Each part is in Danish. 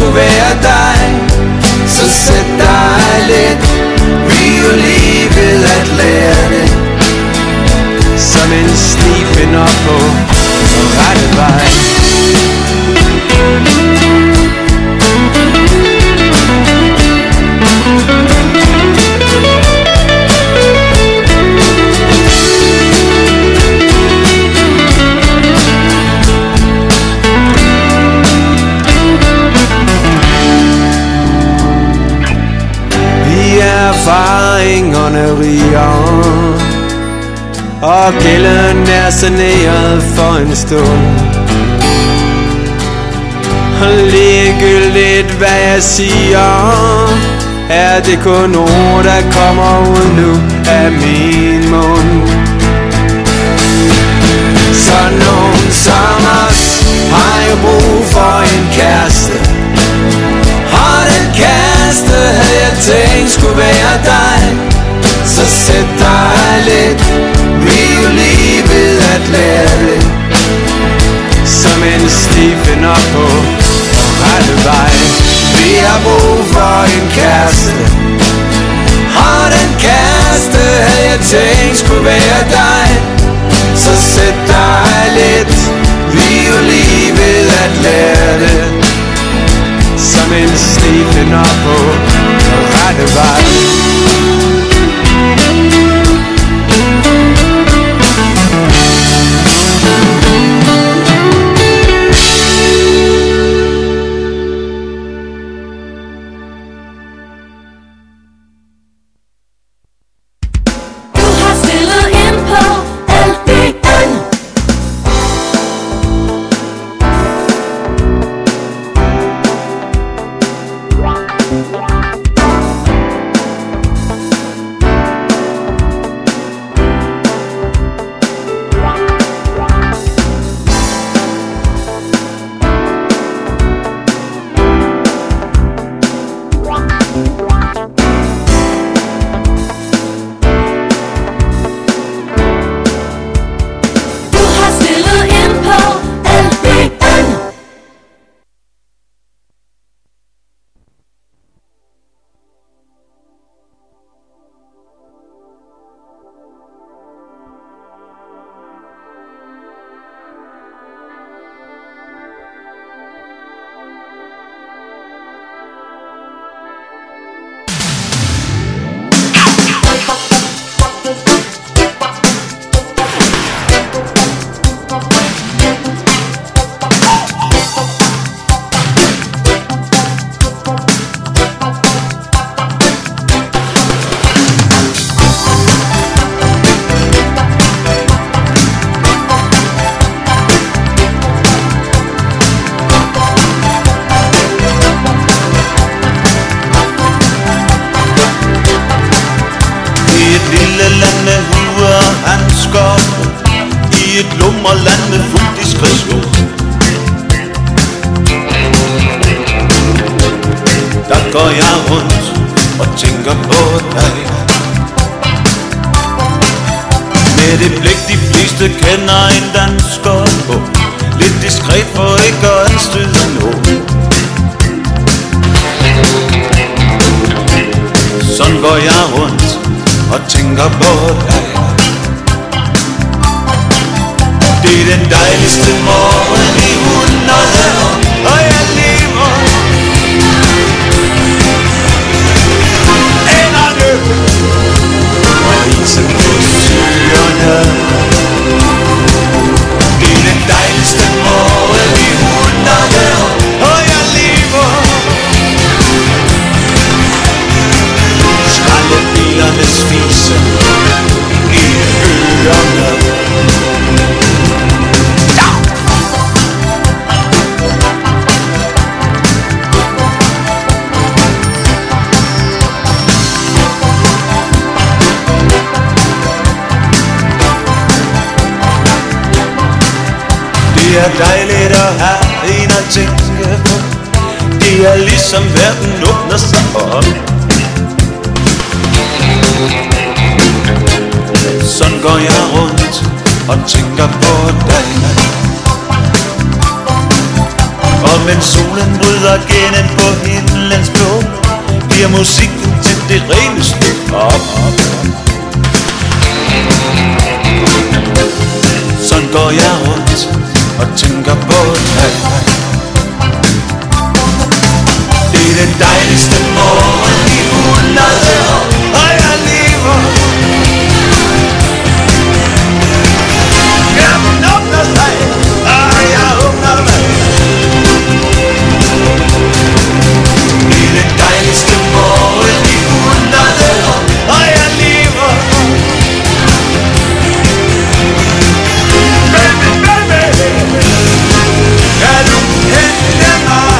skulle være dig. Så sæt dig lidt, vi er jo lige ved at lære det. Som en sti finder på rette vej. Erfaringerne rigere, og gælden er saneret for en stund. Og ligegyldigt hvad jeg siger, er det kun ord der kommer ud nu af min mund. Så nogen som os har jo brug for en kæreste, og den kæreste havde jeg tænkt skulle være dig. Så sæt dig lidt, vi er jo lige ved at lære det. Som en sti finder på rette vej. Vi har brug for en kæreste, og den kæreste havde jeg tænkt skulle være dig. Så sæt dig lidt, vi er jo lige ved at lære det. Som en sti finder på rette vej. Går jeg rundt og tænker på dig. Med det blik de fleste kender en dansker på, lidt diskret for ikke at anstøde nogen. Sådan går jeg rundt og tænker på dig. Det er den dejligste morgen i 100 år, og jeg lever. Og isen på søerne. Det er den dejligste morgen i 100 år, og jeg lever. Skraldebilernes fise i ørerne. Det er dejligt at have en at tænke på. Det er ligesom verden åbner sig op. Sådan går jeg rundt og tænker på dig. Og mens solen bryder gennem på himlens blå, bliver musikken til det reneste op. Sådan går jeg rundt og tænker på dig. Det er den dejligste morgen i 100 år, og jeg lever. Hjernen åbner sig, og jeg åbner mig. Det er den dejligste morgen i 100 år, og jeg lever. Baby, baby, kan du hente mig?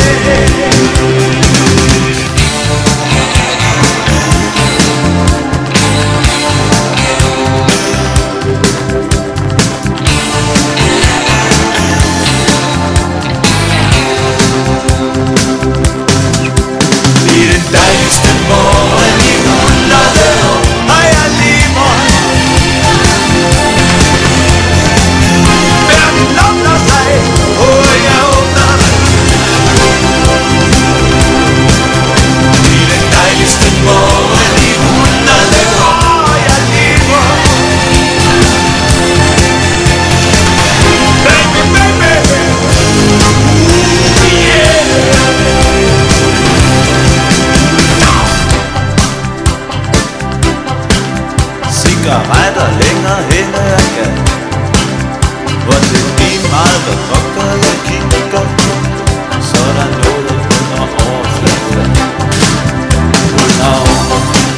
Cigaretter længere hen ad gaden, hvor det er lige meget, hvad pokker jeg kigger på. Så er der noget under overfladen, under overfladen.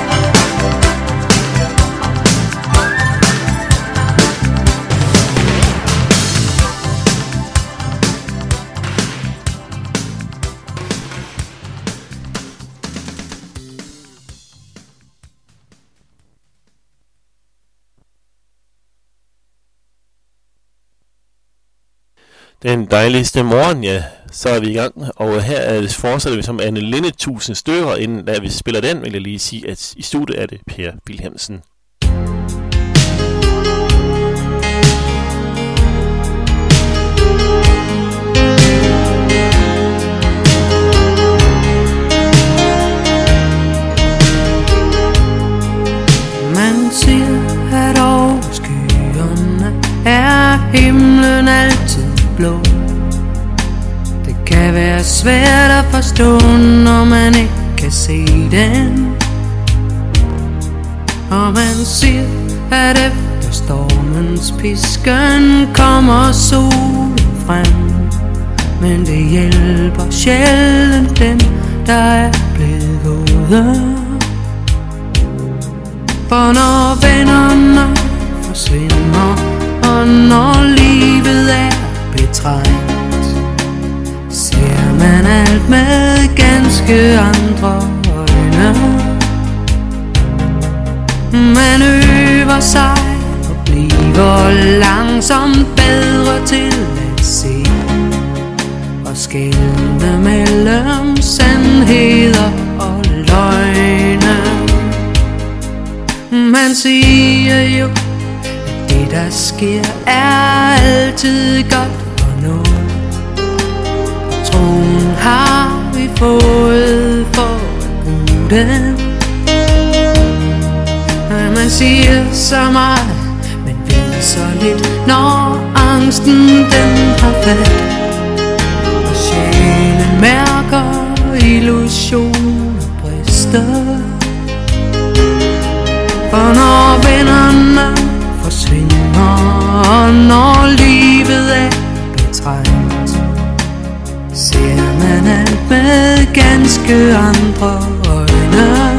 Den dejligste morgen, ja, så er vi i gang, og her fortsætter vi som Anne Linnet 1000 stykker. Inden da vi spiller den, vil jeg lige sige, at i studiet er det Per Wilhelmsen. Man siger, at over skyerne er himlen altid blå. Det kan være svært at forstå, når man ikke kan se den. Og man siger, at efter stormens pisken kommer solen frem. Men det hjælper sjældent dem, der er blevet våde. For når vennerne forsvinder, og når livet er betrængt, ser man alt med ganske andre øjne. Man øver sig og bliver langsomt bedre til at se og skelne mellem sandheder og løgne. Man siger jo, at det der sker er altid godt for noget. Troen har vi fået for at bruge den. Man siger så meget, men ved så lidt, når angsten den har fat. Og sjælen mærker illusioner brister. For når vennerne forsvinder, og når livet er betrængt, ser man alt med ganske andre øjne.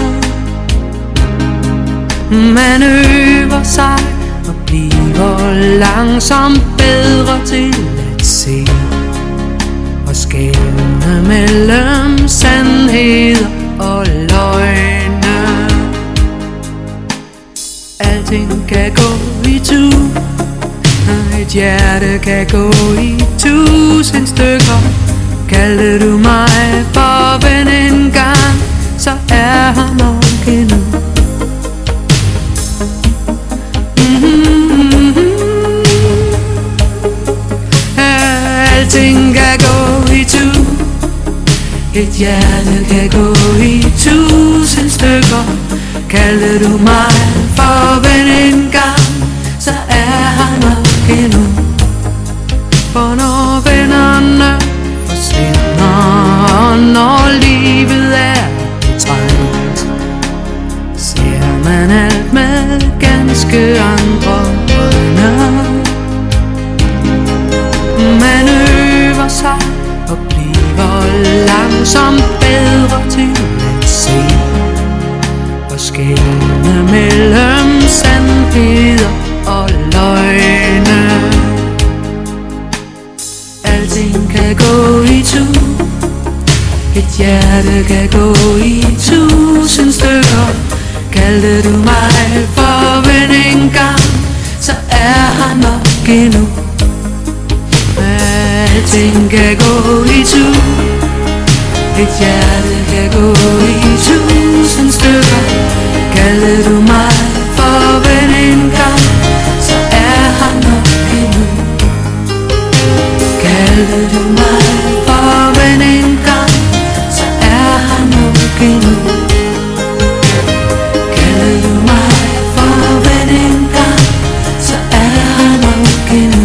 Man øver sig og bliver langsomt bedre til at se og skelne mellem sandheder og løgne. Alting kan gå i tu, og et hjerte kan gå i 1000 stykker. Kaldte du mig for ven en gang, så er han nok endnu. Alting kan gå i tu. Et hjerte kan gå i 1000 stykker. Kalder du mig for ven en gang, så er han nok endnu. For når vennerne forsvinder, når livet er betrængt, ser man alt med ganske andre øjne. Man øver sig og bliver langsomt bedre til at se og skelne mellem sandheder og løgne. Alting kan gå i tu. Et hjerte kan gå i 1000 stykker. Kaldte du mig for ven en gang, så er han nok endnu. Alting kan gå i tu. Et hjerte kan gå i 1000 stykker. Kaldte du mig for ven en gang, så er han nok endnu. Kaldte du mig for ven en gang, så er han nok endnu. Kaldte du mig for ven en gang, så er han nok endnu.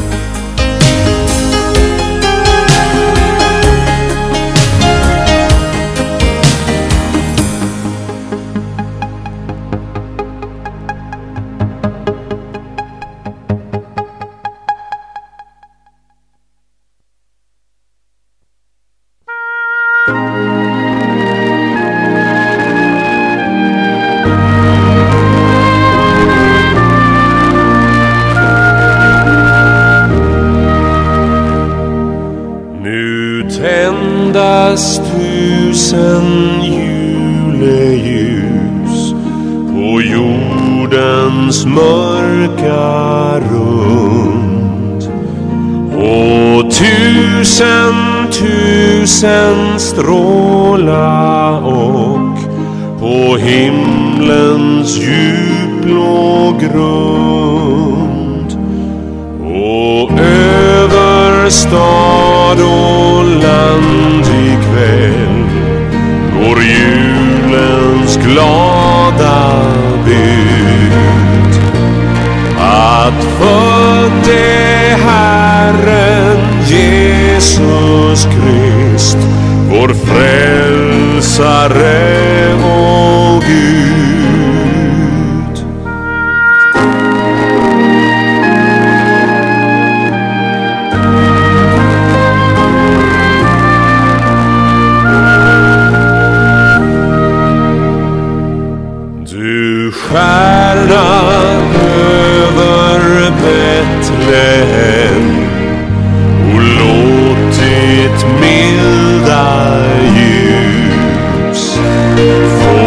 Tändas 1000 juleljus på jordens mörka rund, och 1000 stråla och på himlens djupblå grund, och över stad och land ikväll går julens glada bud, att född är Herren Jesus Krist, vår frälsare och Gud. Stjärna över Betlehem och låtit milda ljus få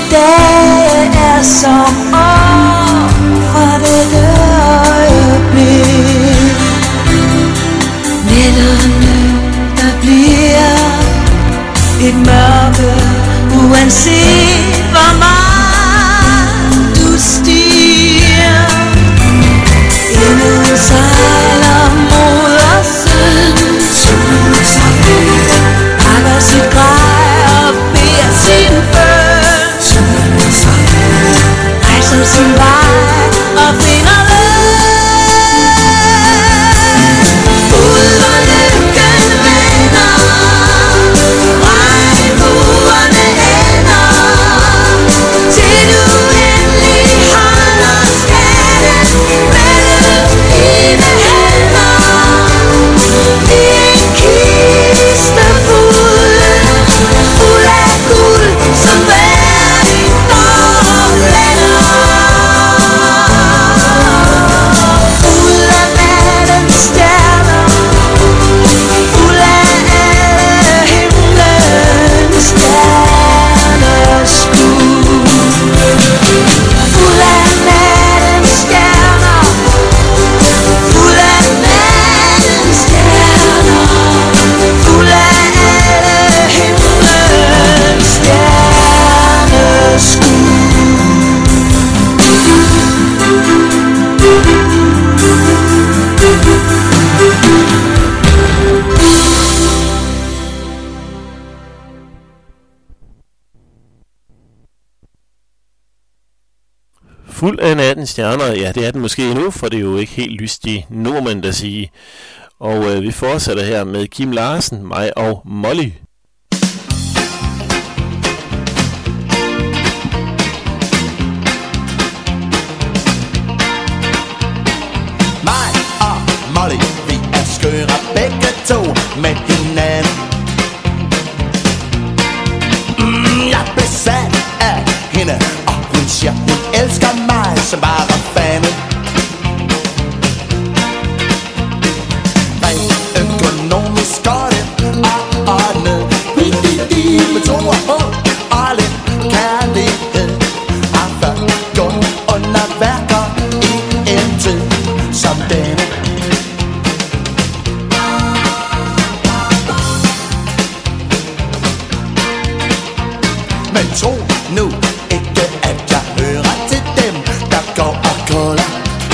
dage er som år fra dette øjeblik. Nætterne, der bliver et mørke, uanset hvor meget du stiger. Ingen sejler mod os siden. Solen sejler, pakker sit grej og beder sin bøn. Solen sejler, rejser sin vej og finder løn. Ud hvor lykken vender, regnbuerne ender, til du endelig holder skatten mellem dine hænder. I en kiste fuld af guld, som hver din forlænder. Fuld af nattens stjerner, fuld af alle himlens stjerneskud. Fuld af nattens stjerner, fuld af nattens stjerner, fuld af alle himlens stjerneskud. Fuld af nattens stjerner, ja, det er den måske endnu, for det er jo ikke helt lyst i nordmænd at sige. Og vi fortsætter her med Kim Larsen, mig og Molly. Mig og Molly, vi er skøre begge to med hinanden. Jeg er besat af hende, og hun siger, hun elsker mig som bare fanden. Rent økonomisk går det ordnet. Med to og håb og lidt kærlighed. Har før gået under værker i en tid som denne. Men tro nu ikke, at jeg hører til dem, der går og kolder.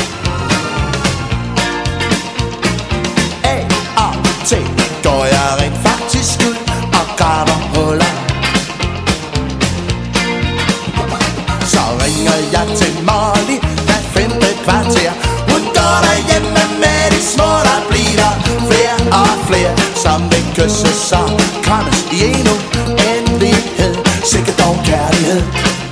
A og T går jeg rent faktisk ud og graver huller. Så ringer jeg til Molly hver 5. kvarter. Hun går derhjemme med de små, der bliver flere og flere, som vil kysse, så krammes i en uendelighed. Sikkert dog kærlighed.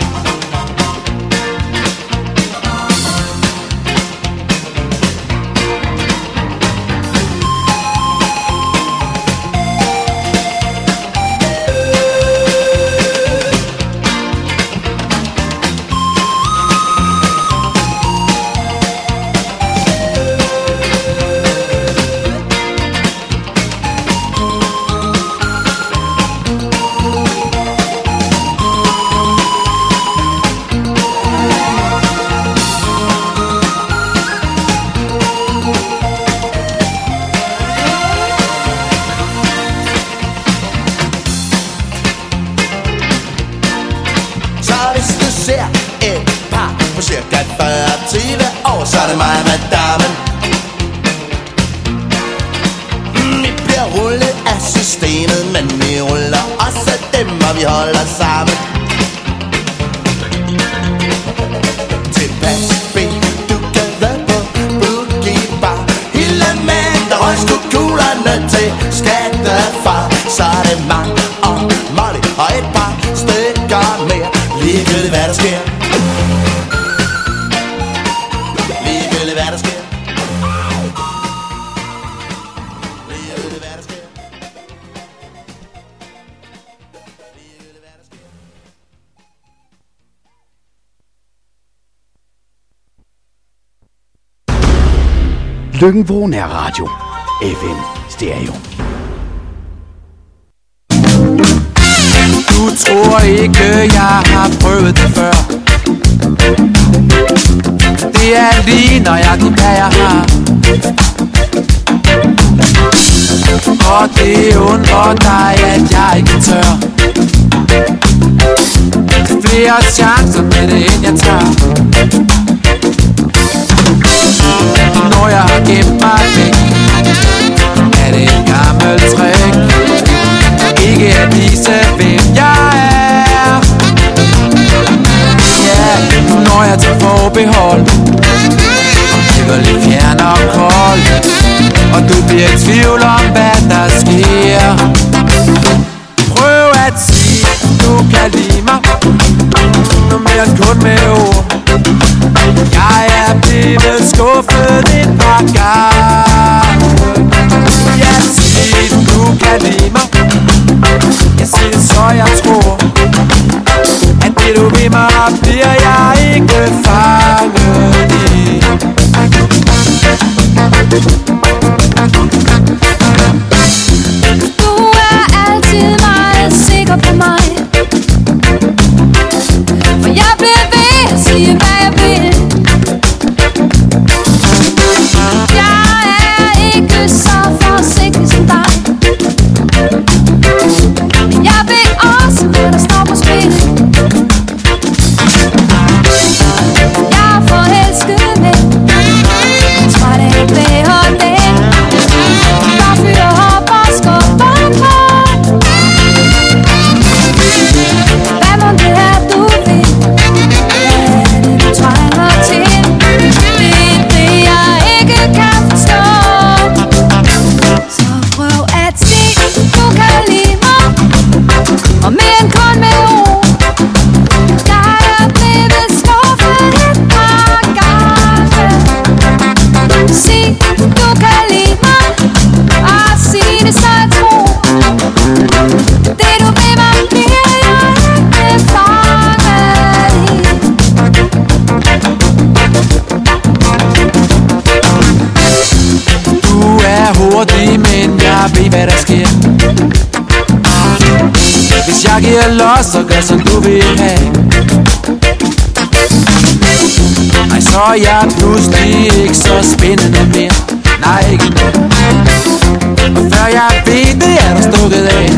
Så er det mig med damen. Vi bliver rullet af systemet, men vi ruller også dem, og vi holder sammen. Tilpas bedukket på Boogie Bar. Hele mand, der røg sgu kuglerne til skattefar. Så er det mig og Molly og et par stykker mere. Ligegyldigt hvad der sker. Lykken er radio. FM Stereo. Du tror ikke, jeg har prøvet det før. Det er lige nøjagtigt, hvad jeg har. Og det undrer dig, at jeg ikke tør. Flere chancer med det, end jeg tager. Når jeg har gemt mig væk, er det en gammel trick. Ikke at vise, hvem jeg er. Ja, når jeg tager forbehold og bliver lidt fjern og kold, og du bliver i tvivl om, hvad der sker. Prøv at sige, du kan lide mig, mere end kun med ord. Jeg er blevet skuffet et par gange. Jeg siger, du kan lide mig. Jeg siger, så jeg tror, at det du vil mig, bliver jeg ikke fanget i. Du er altid meget sikker på mig, for jeg bliver ved at sige, hvad jeg vil. Jeg er ikke så forsigtig som dig, men jeg ved også, hvad der står på spil. Jeg er forelsket med, jeg tror det er bedre det. Der fyrer op og skubber på. Hvad må det er, du vil? Hvad er det, du trænger til? Det er det, jeg ikke kan forstå. Så prøv at se, du kan lide mig, og mere end kun med ord. Jeg er blevet skuffet et par gange. Sig, du kan lide mig, og sig det, så jeg tror. Det du vil mig, bliver jeg ikke fanget i. Du er hurtig, men jeg ved, hvad der sker. Hvis jeg giver los, så gør som du vil have. Nej, så er jeg pludselig ikke så spændende mere. Nej, ikke nu. Og før jeg ved det, er du stukket af.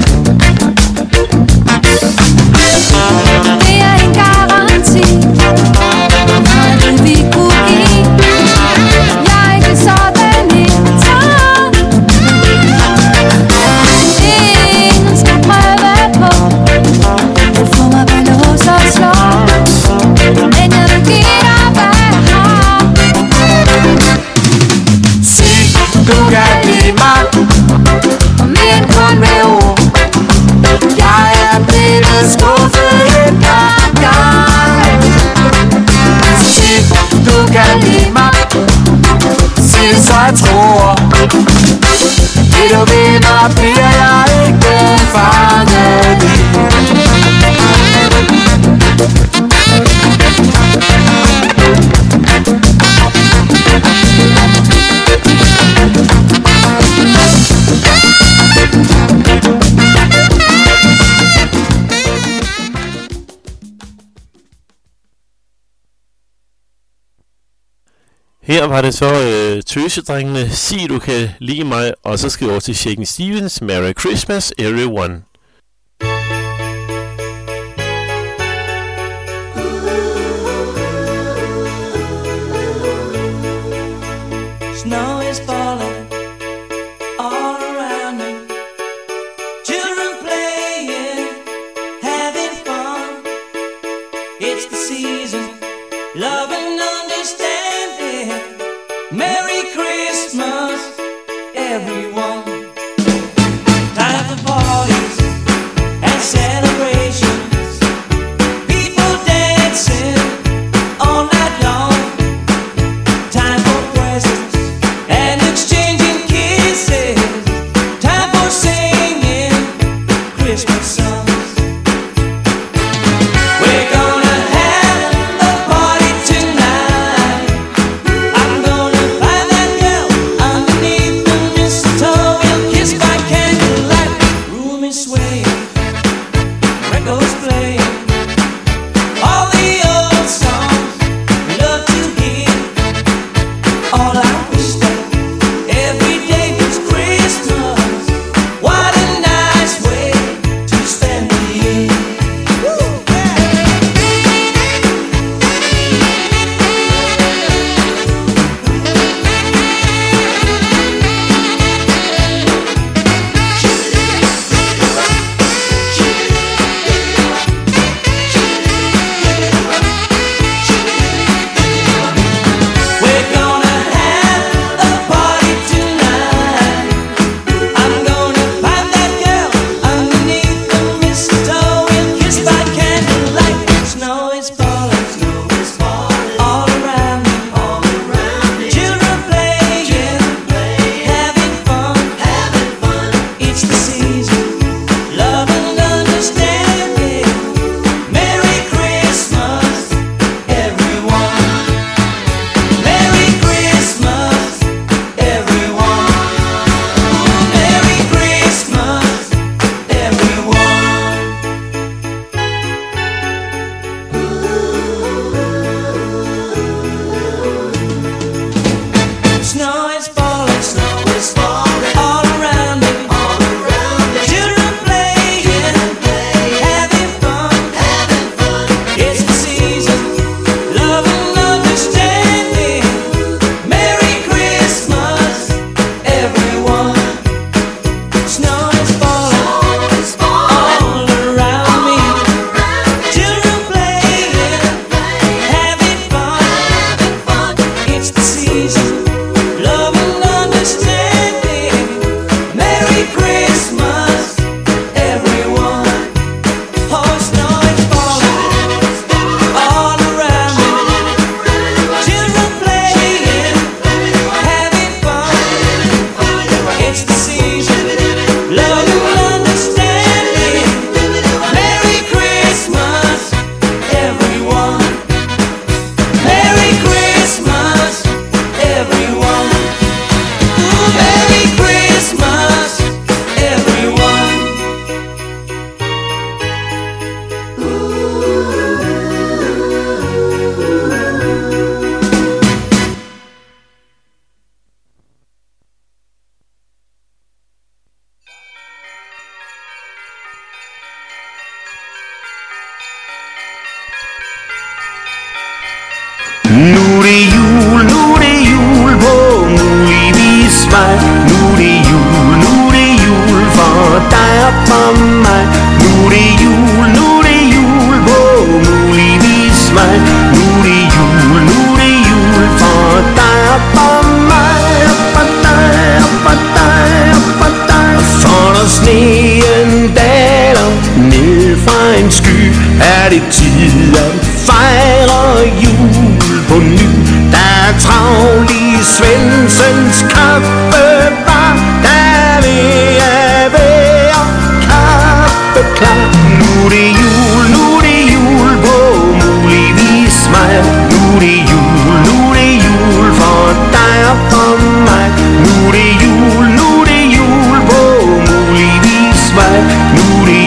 Det er en garanti for det vi kunne give. Jeg er ikke sådan en tarn. Ingen skal prøve på at få mig på lås og slå, men jeg vil give dig, hvad jeg har. Sig, du kan lide mig, Og mere end kun med ord. jeg er blevet skuffet et par gange. Sig, du kan lide mig, sig det, så jeg tror. Det du vil mig, bliver jeg ikke fanget i. Her var det så Tøsedrengene, Sig du kan lide mig, og så skal vi over til Shakin' Stevens, Merry Christmas Everyone. Snow is falling all around me. Children playing, having fun. It's the season, love and understanding. Merry Christmas, everyone. Time for parties and celebrations. People dancing all night long. Time for presents and exchanging kisses. Time for singing Christmas songs. We're gonna have a party tonight. echoes playing all the old songs we love to hear. All I wish that every day was Christmas. What a nice way to spend the year. We're gonna have a party tonight. I'm gonna find that girl underneath the mistletoe. We'll kiss by candlelight. Snow is falling all around me. Children playing, having fun. It's the season, love and understanding. Merry Christmas, everyone. Merry Christmas, everyone. Merry Christmas, everyone. Snow is falling all around me. Children playing, having fun. It's the season, love and understanding. Merry Christmas, everyone. Snow is falling all around me. Children playing, having fun. It's the season, love and understanding. Merry Christmas, everyone. Oh, snow is falling all around me. Children playing, having fun. It's the season, love and understanding. Merry Christmas, everyone. Merry Christmas, everyone. Ooh, Merry Christmas, everyone. Nu er det jul på muligvis vej. Nu er det jul for dig og for mig. Nu er det jul på muligvis vej. Nu er det jul for dig og for mig. For dig og for dig og for dig. Og for når sneen daler ned fra en sky, er det tid at fejre jul på ny. Der er travlt i Svendsens kaffebar. Der er ved at være kaffeklar. Nu er det jul på muligvis mig. Nu er det jul for dig og for mig. Nu er det jul på muligvis mig. Nu er det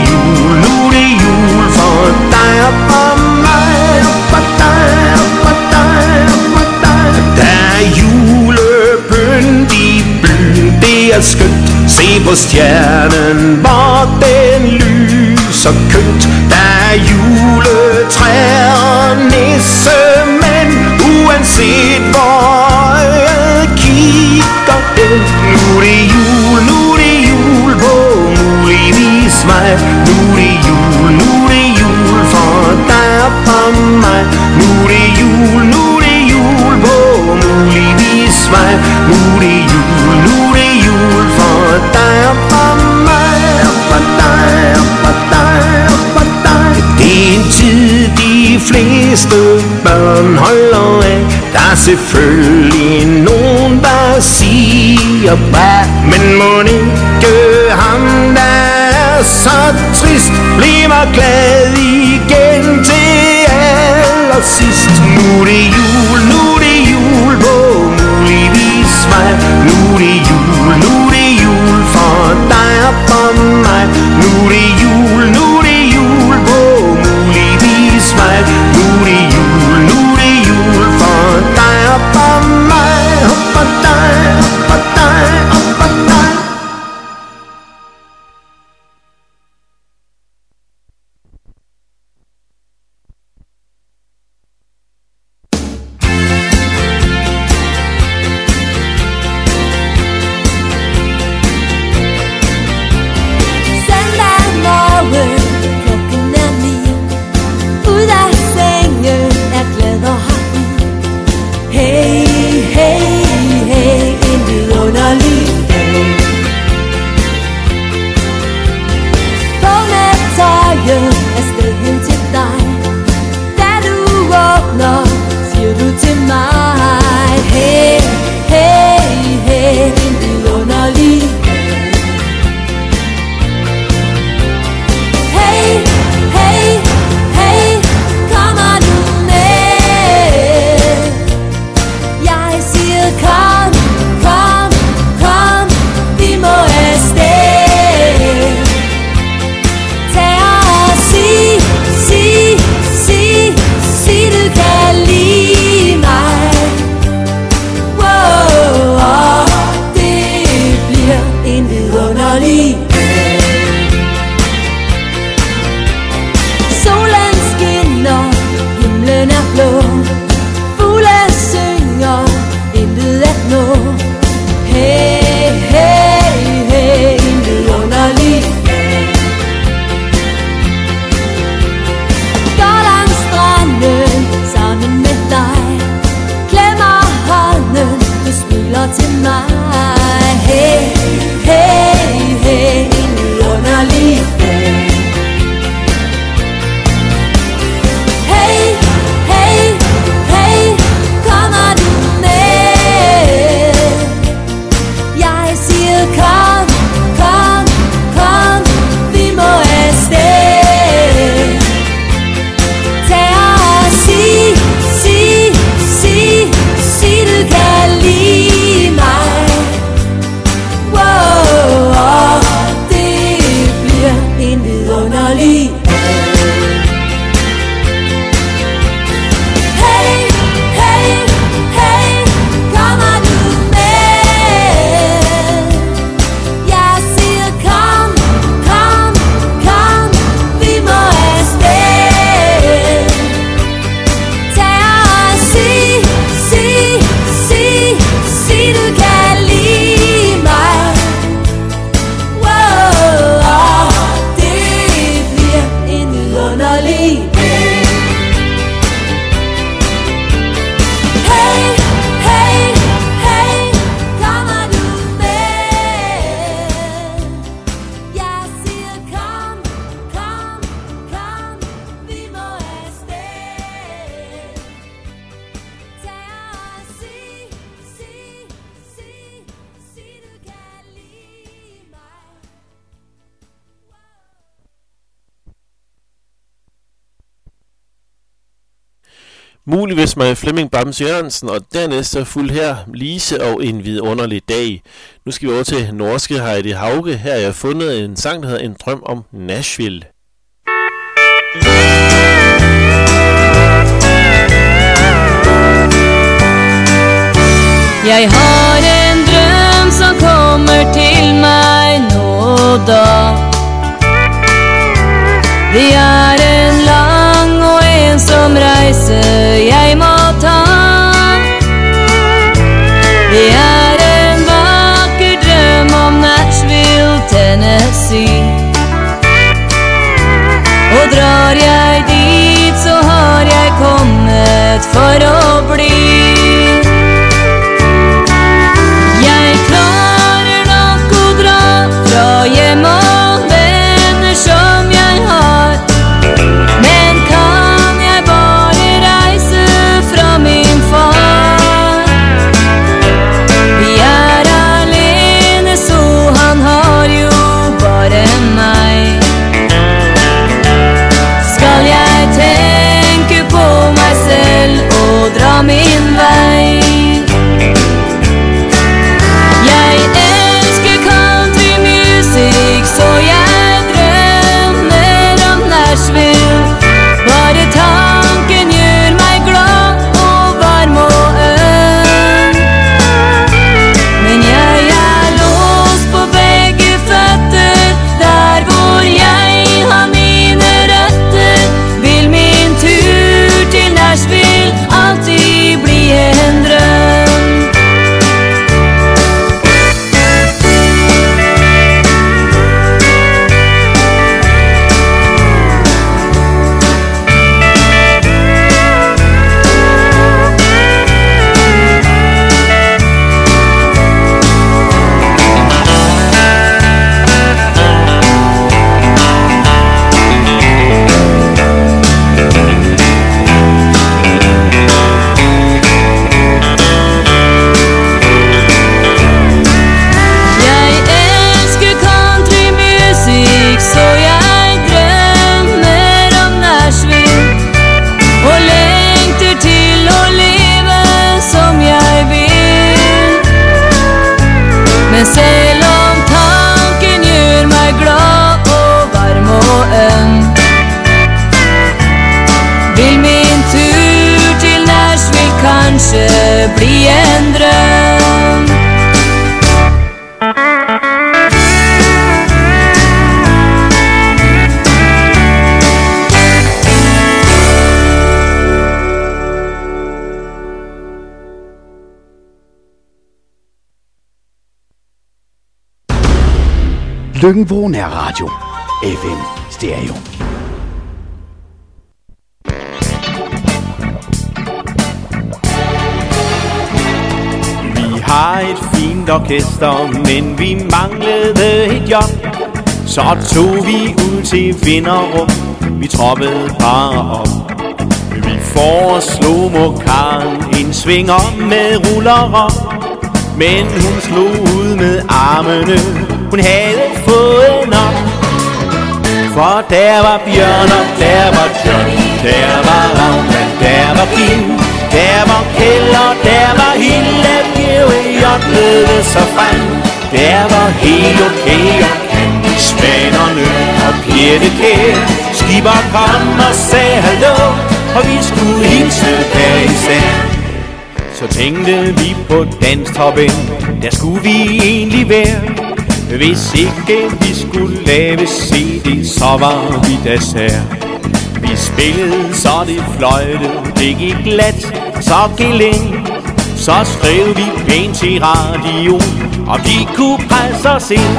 jul for dig og for mig. For dig og for dig og for dig. Der er julepynt i byen, det er skønt. Se på stjernen, hvor den lyser kønt. Der er juletræer og nissemænd, uanset hvor øjet kigger hen. Nu er det jul på muligvis mig. Nu er det jul for dig og for mig. Nu er det jul på muligvis mig. Nu er det jul for dig og for mig. For dig og for dig og for dig. Det er en tid de fleste børn holder af. Der er selvfølgelig nogen der siger bræt, men må ikke ham der er så trist bliver glad igen til allersidst. Nu er det jul på muligvis mig. Nu er det jul for dig og for mig. Nu er det jul på vejen afsted hen til dig. Da du åbner, siger du til mig: hey, hey, hey, en vidunderlig. Hey, hey, hey, kommer du med? Jeg siger kom, kom, kom, vi må afsted. Tag og sig, sig, sig, sig du kan lide mig. Wow, det bliver en vidunderlig. Solen skinner, himlen er blå, fugle synger, intet at nå. Hey, hey, hey, en vidunderlig. Går langs stranden, sammen med dig, klemmer hånden, du smiler til mig. Hey, hey, hey, en vidunderlig. Hey, hey, hey, kommer du med? Jeg siger kom, kom, kom, vi må afsted. Tag og sig, sig, sig, sig du kan lide mig. Wow, det bliver en vidunderlig. Hey, hey, hey, kommer du med? Jeg siger kom, kom, kom, vi må afsted. Tag og sig, sig, sig, sig du kan lide mig. Wow, det bliver en vidunderlig. Hey, hey, hey, kommer du med? Jeg siger kom, kom, kom, vi må afsted. Tag og sig, sig, sig, sig du kan lide mig. Muligvis med Flemming Bamse Jørgensen, og dernæst så fuldt her Lise og en vidunderlig dag. Nu skal vi over til norske Heidi Hauge. Her har jeg fundet en sang, der hedder En drøm om Nashville. Jeg har en drøm som kommer til mig nå og da. Det er en lang og ensom reise jeg må ta. Det er en vakker drøm om Nashville, Tennessee. Og drar jeg dit, så har jeg kommet for å bli. Jeg klarer nok å dra fra hjem og venner som jeg har. Men kan jeg bare reise fra min far? Vi er alene, så han har jo bare meg. Skal jeg tenke på meg selv og dra min vei? en dröm. Løkken-Vrå Nærradio. FM Stereo. Vi har et fint orkester, men vi manglede et job. Så tog vi ud til Vinderup, vi troppede bare op. Vi foreslog Mokaren en svinger med ruller op. Men hun slog ud med armene, hun havde fået nok. For der var Bjørn, og der var John, der var Ravn, der var Kim, der var Kjeld, og der var Hille, Bjørn lød så frem. Der var helt okay, og Candy, Spanerne og Pjette Kjær. Skipper kom og sagde hallo, og vi skulle hilse hver især. Så tænkte vi på danstoppen, der skulle vi egentlig være. Hvis ikke vi skulle lave CD, så var vi da sær. Vi spillede, så det fløjte, det gik glat, så geleng. Så skrev vi pænt til radio, og de kunne presse os ind.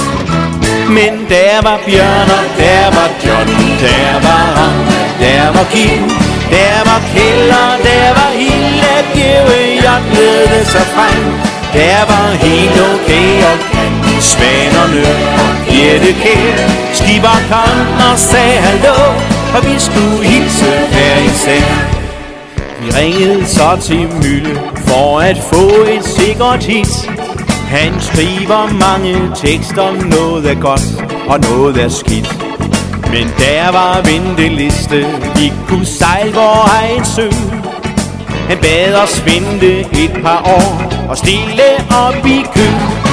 Men der var Bjørn, og der var John, der var Ravn, der var Kim, der var Kjeld, og der var Hille, Bjørn lød så frem. Der var helt okay, og Candy, Spanerne og Pjette Kjær. Skipper kom og sagde hallo, og vi skulle hilse hver især. Vi ringede så til Mølle for at få et sikkert hit. Han skriver mange tekster, noget er godt og noget er skidt. Men der var venteliste, vi kunne sejle vor egen sø. Han bad os vente et par år og stille op i kø.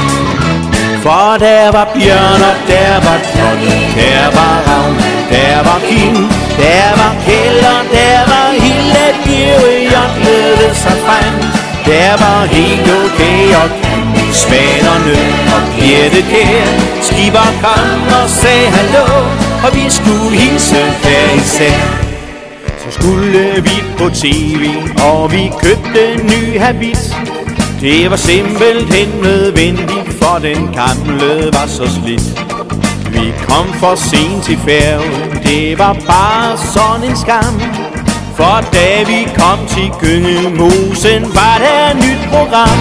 For der var Bjørn, og der var John, der var Ravn, der var Kim, der var Kjeld, og der var Hille, Bjørn lød så frem. Der var helt okay, og Candy, Spanerne og Pjette Kjær. Skipper kom og sagde hallo, og vi skulle hilse hver især. Så skulle vi på TV, og vi købte ny habit. Det var simpelthen nødvendigt, for den gamle var så slidt. Vi kom for sent til færgen, det var bare sådan en skam. For da vi kom til Gyngemosen, var der et nyt program.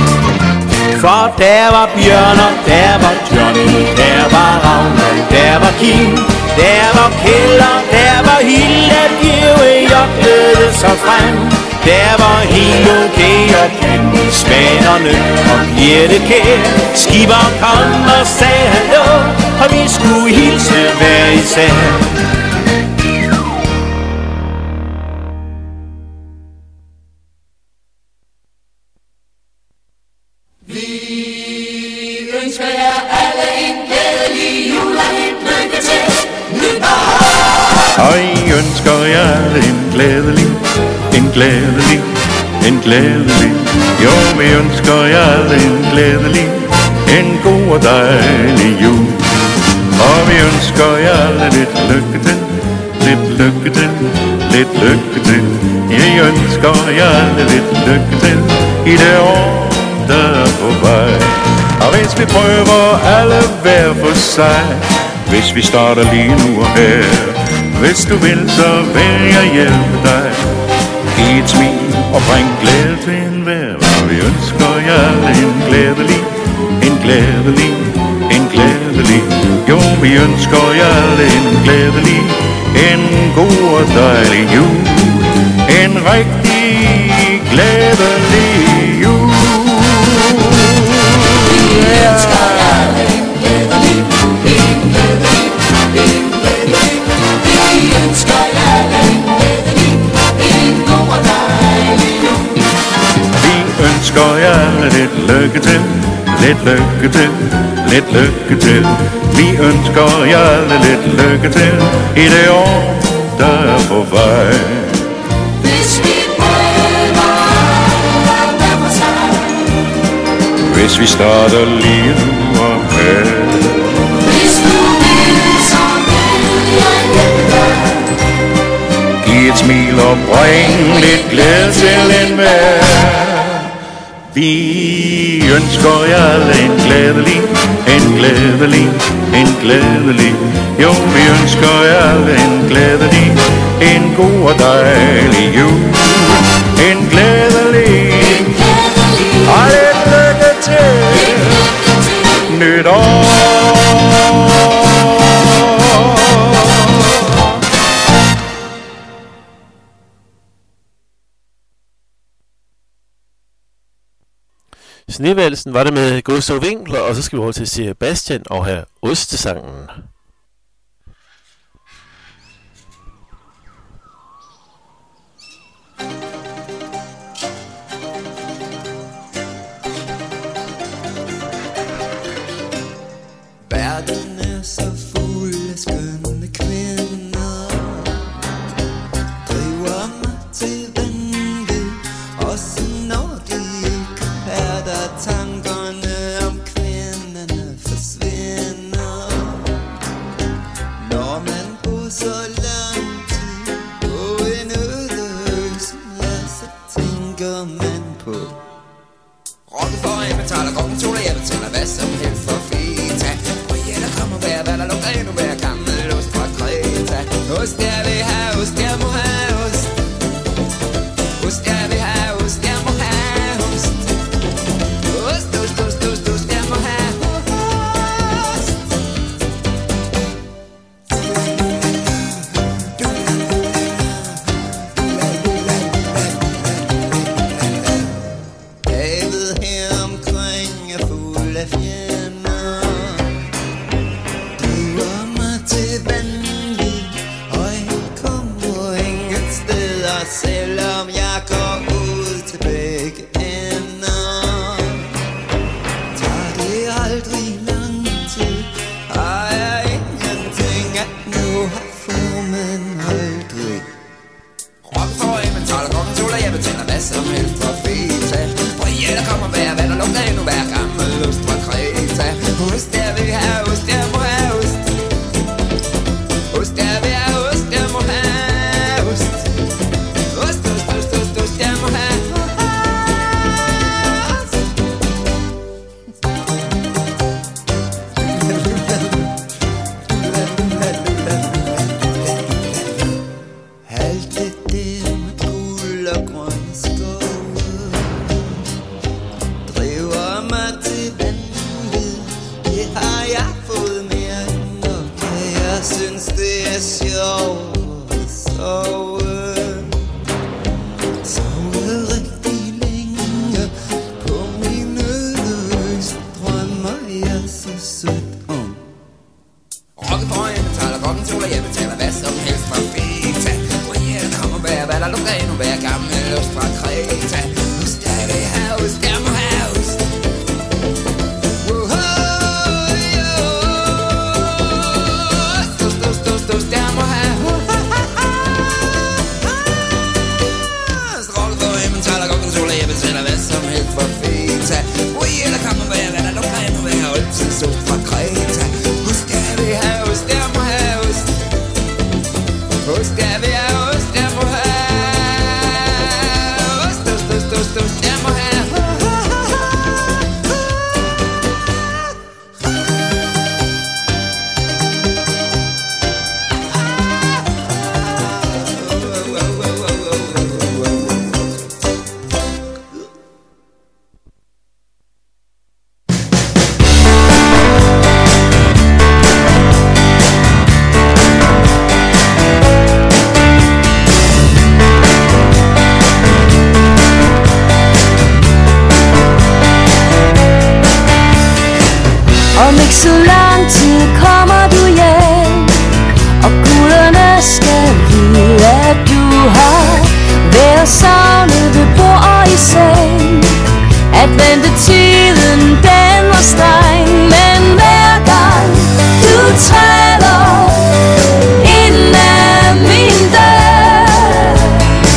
For der var Bjørn, og der var John, der var Ravn, der var Kim, der var Kjeld, og der var Hille, Bjørn lød så frem. Der var helt okay, og Candy, Spanerne og Pjette Kjær. Skipper kom og sagde hallo, og vi skulle hilse hver især. Ønsker jer alle en glædelig jul og et lykke til nytår. Og I ønsker jer alle en glædelig, jo, vi ønsker jer alle en glædelig, en god og dejlig jul. Og vi ønsker jer alle lidt lykke til, lidt lykke til, lidt lykke til. Jeg ønsker jer alle lidt lykke til i det år, der er på vej. Og hvis vi prøver alle hver for sig, hvis vi starter lige nu og her, hvis du vil, så vil jeg hjælpe dig. Giv et smil og bring glæde til enhver. Og vi ønsker jer alle en glædelig, jo, vi ønsker jer alle en glædelig, en god og dejlig jul. En rigtig glædelig jul. Vi ønsker jer alle en glædelig, vi ønsker jer alle en glædelig, en god og dejlig jul. Vi ønsker jer alle lidt lykke til, lidt lykke til, lidt lykke til. Vi ønsker jer alle lidt lykke til i det år, der er på vej. Hvis vi prøver at være for sig, hvis vi starter lige nu og her. Hvis du vil, så vil jeg hjælpe. Giv et smil og bring lidt glæde til enhver. Vi ønsker jer alle en glædelig, jo, vi ønsker jer alle en glædelig, en god og dejlig jul. En glædelig, og lidt lykke til nytår. Snevalsen var det med Gustav Winckler, og så skal vi over til Sebastian og have Ostesangen. Verden er så fuld af skønne kvinder, driver mig til vanvid, også når de ikke er der. Tankerne om kvinderne forsvinder, når man bor så lang tid på en øde ø, ja, så tænker man på rocken for en betaler, rocken toler, jeg betaler hvad som helst for feta. Hvad der lugter endnu mere gammel ost fra Kreta. Ost jeg vil have, ost jeg må have ost. Ost jeg vil have, ost jeg må have ost. Ost, ost, ost, ost, ost jeg må have ost. Havet her omkring er fuld af fjender, selvom jeg går ud til begge ender. Tager det aldrig lang tid, har jeg ingenting at nu har formen aldrig. Rocken for en betaler, rocken toler, jeg betaler hvad som helst for feta. Brilletter kommer hver, hvad der lugter endnu hver gammel ost fra Kreta. Ost jeg vil have, ost jeg må have ost. Ost jeg vil have, ost jeg må have.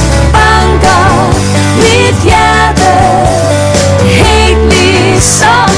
Som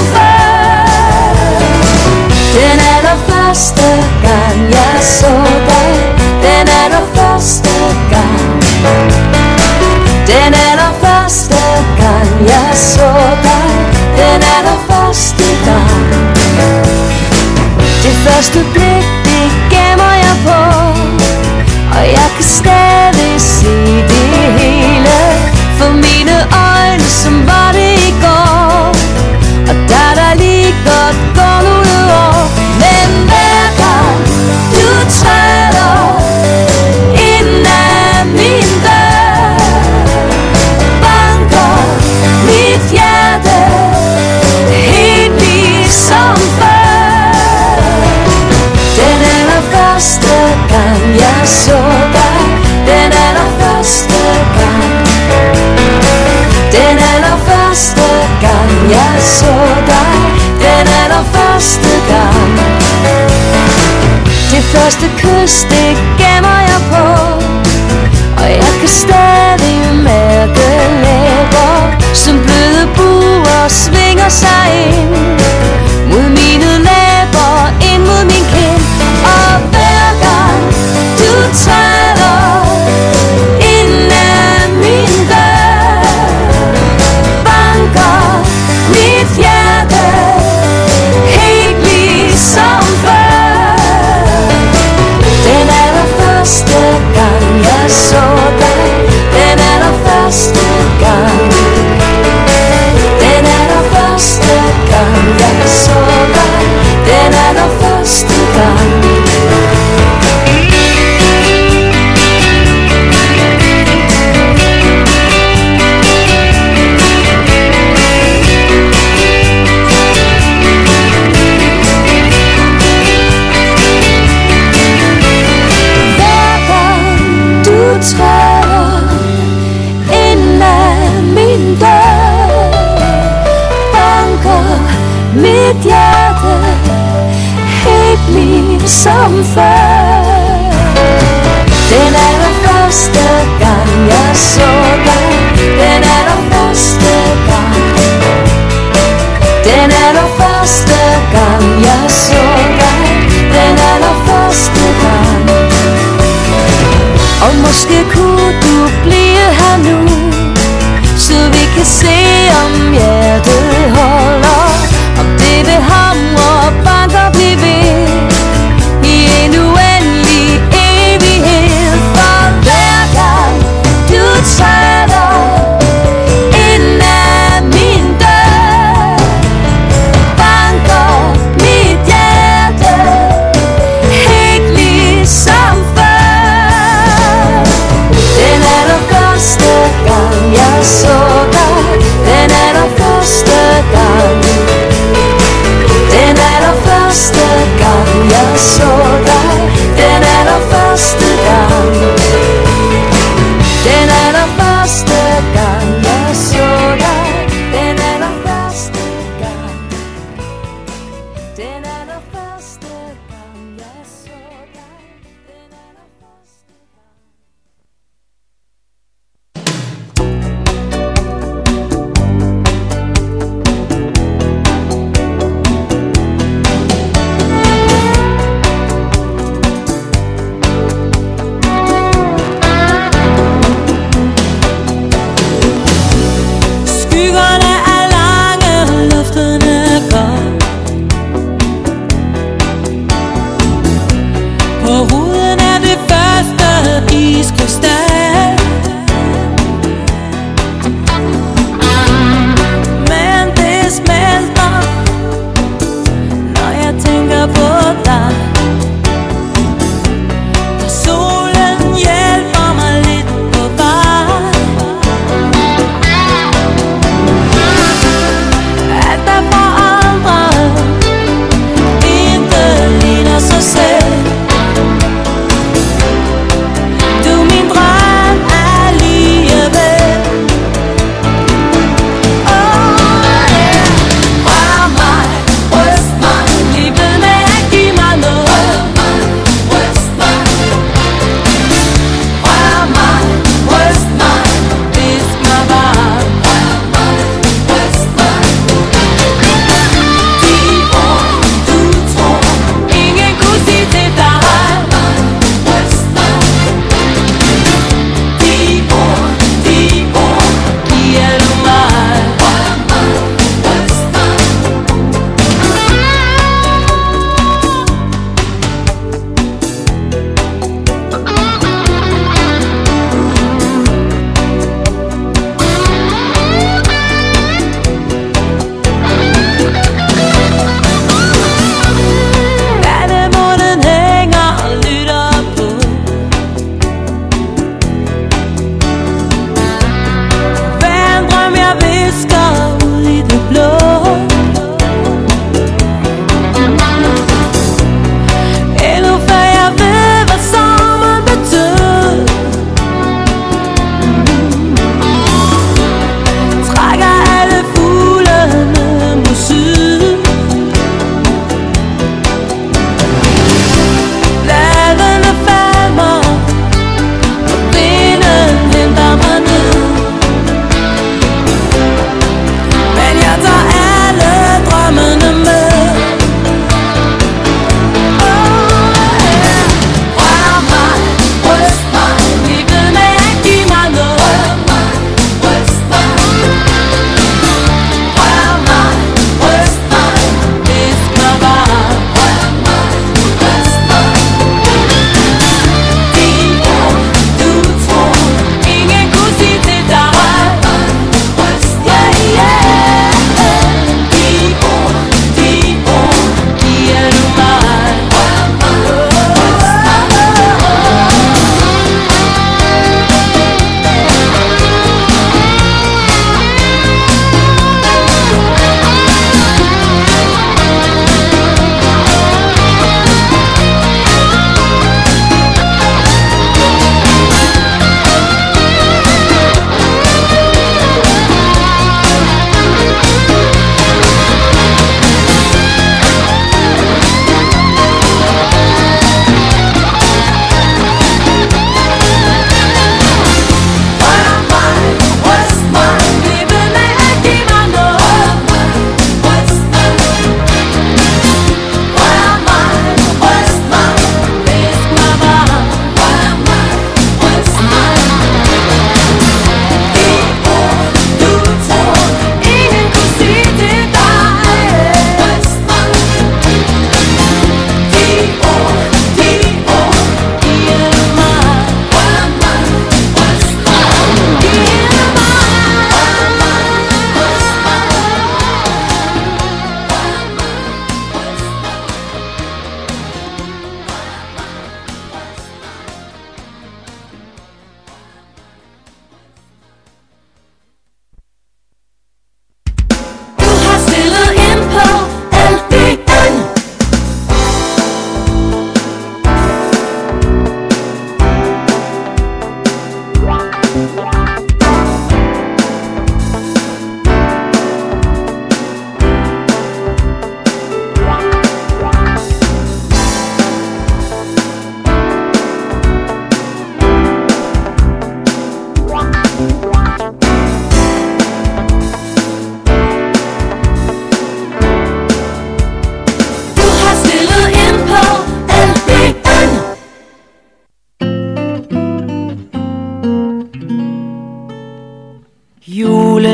så dig den allerførste gang. Den allerførste gang jeg så dig, den allerførste gang. Det første kys, det gemmer jeg på, og jeg kan stadig mærke læber, som bløde buer svinger sig ind mod mine læber, ind mod min kind. Og hver gang du træder ind ad min dør, banker mit hjerte helt ligesom før. Den allerførste gang jeg så dig, den allerførste gang. Den allerførste gang jeg så dig, den allerførste gang. Træder ind ad min dør, banker mit hjerte helt ligesom før. Den allerførste gang jeg så dig, den allerførste gang. Den allerførste gang jeg så dig, den allerførste gang. Og måske kunne du blive her nu, så vi kan se om hjertet holder, om det vil hamre og banke og blive ved i en uendelig evighed. For hver gang du træder ind ad min dør, banker mit hjerte helt ligesom før. Den allerførste gang jeg så dig, den allerførste gang. Den allerførste gang jeg så dig, den allerførste gang. Den allerførste gang jeg så dig, den allerførste gang. Den allerførste gang jeg så dig, den allerførste gang. Skyggerne er lange, luften er kold. På ruden er det første iskrystal. Men det smelter, når jeg tænker på dig. Og solen hjælper mig lidt på vej. Alt er for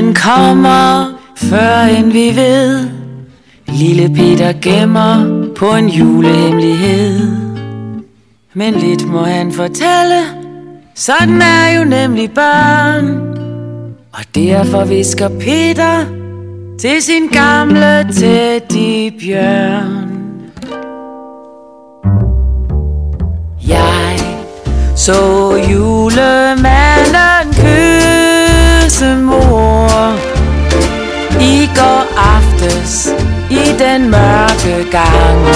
den kommer, før end vi ved. Lille Peter gemmer på en julehemmelighed. Men lidt må han fortælle, sådan er jo nemlig børn. Og derfor visker Peter til sin gamle teddybjørn. Jeg så julemanden kysse mor i går aftes i den mørke gang.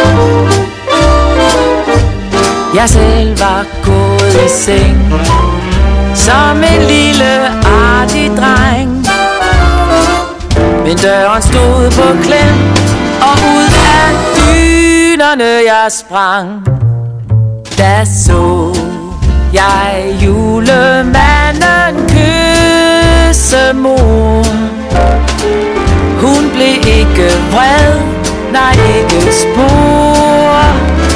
Jeg selv var gået i seng som en lille artig dreng. Men døren stod på klem, og ud af dynerne jeg sprang. Da så jeg julemanden kysse mor. Hun blev ikke vred, nej ikke spor.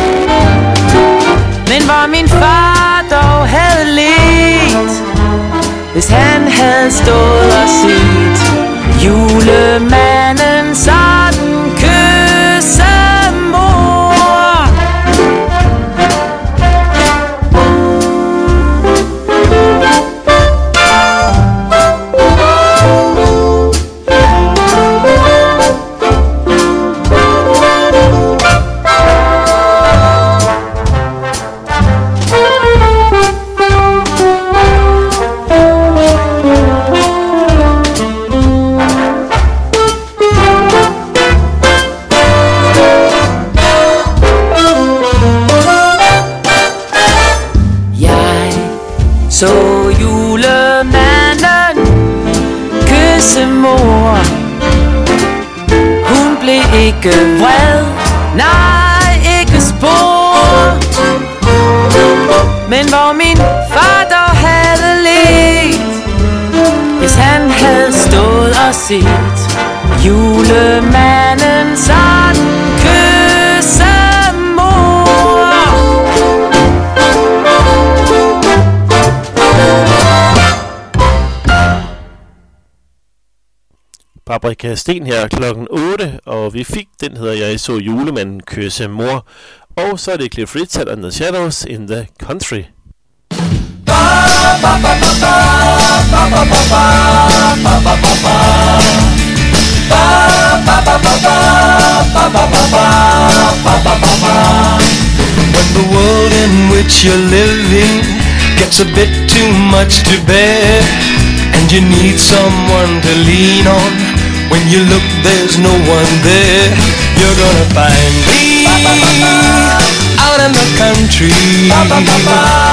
Men hvor min far dog havde let, hvis han havde stået og set julemanden sådan kysse mor. Så julemanden kysse mor. Hun blev ikke vred, nej ikke spor. Men hvor min far dog havde let, hvis han havde stået og set julemanden sådan kysse mor. Paprika Sten her klokken 8, og vi fik den hedder Jeg så julemanden kysse mor. Og så er det Cliff Richard and the Shadows in the Country. When the world in which you're living gets a bit too much to bear, and you need someone to lean on, when you look there's no one there, you're gonna find me out in the country.